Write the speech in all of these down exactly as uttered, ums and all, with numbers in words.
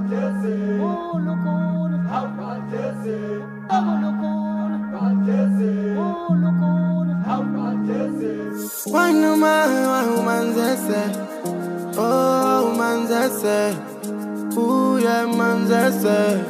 Why no man, why woman say? Oh, man say. Ooh, yeah, man say.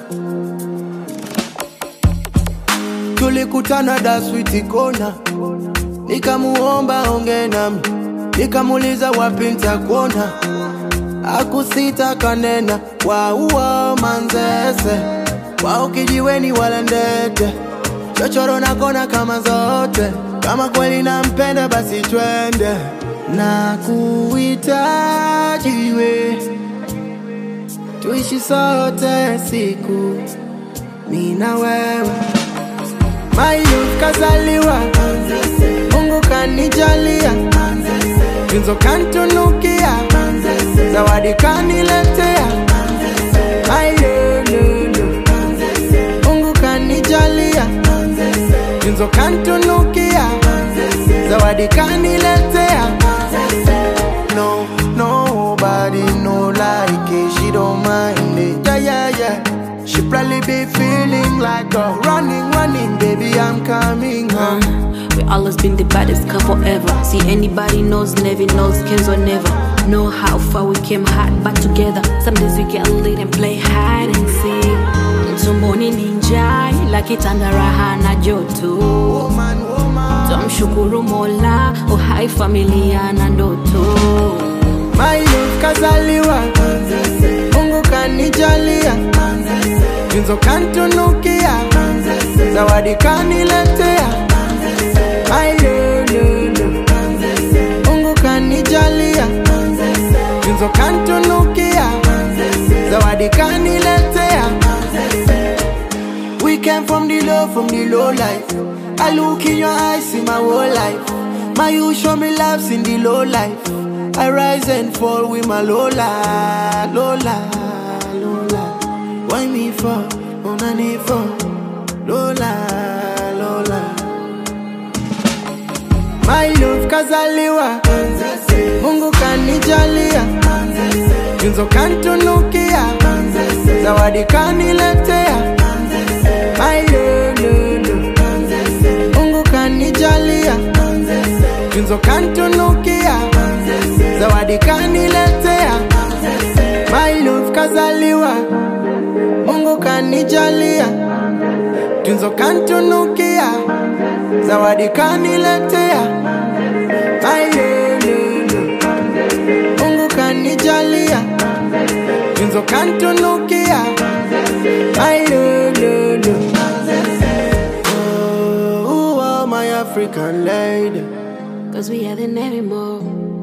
Tulikutana da sweet kona, nikamuomba onge nami, nikamuliza wapi nitakuona, akusita kanena. Wauwa manzese, wao kijiweni wala ndete, chochoro na kona kama zote. Kama kweli nampenda basi twende, na kuhitaji we, tuishi sote siku mimi na wewe. My youth kazaliwa, Mungu kanijalia, Tunzo kantunukia, zawadi kaniletea. My lulu, Mungu kanijalia, Tunzo kantunukia, zawadi kaniletea. No, nobody no like it, she don't mind it. Yeah, yeah, yeah. She probably be feeling like a running, running, baby, I'm coming home. Uh, we always been the baddest couple ever. See anybody knows, never knows, Kenzo never. Know how far we came hard back together. Some days we get lit and play hide and seek. Tumboni ninja, like it under raha na joto. Woman, woman. Tumshukuru Mola, oh hi familia na ndoto. My youth kazaliwa, Mungu kanijalia, Tunzo kantunukia, zawadi kaniletea. My lulu, Mungu kanijalia, Tunzo kantunukia, zawadi kaniletea. We came from the low, from the low life. I look in your eyes, see my whole life. My you show me loves in the low life. I rise and fall with my Lola, Lola, Lola. Why me for? On a need for Lola, Lola. My love kazaliwa, Mungu kanijalia, Tunzo kantunukia, zawadi kaniletea. My lulu, Mungu kanijalia, Tunzo kantunukia, zawadi kaniletea. My love kazaliwa, Mungu kanijalia, Tunzo kantunukia, zawadi kaniletea. My lulu, Mungu kanijalia, Tunzo kantunukia, my lulu. Oh, oh, my African lady, Cause we had it anymore.